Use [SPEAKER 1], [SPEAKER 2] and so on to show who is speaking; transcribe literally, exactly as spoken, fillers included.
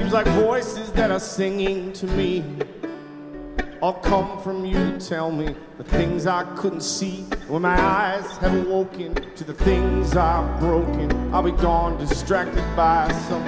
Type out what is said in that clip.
[SPEAKER 1] seems like voices that are singing to me all come from you to tell me the things I couldn't see. When my eyes have awoken to the things I've broken, I'll be gone, distracted by some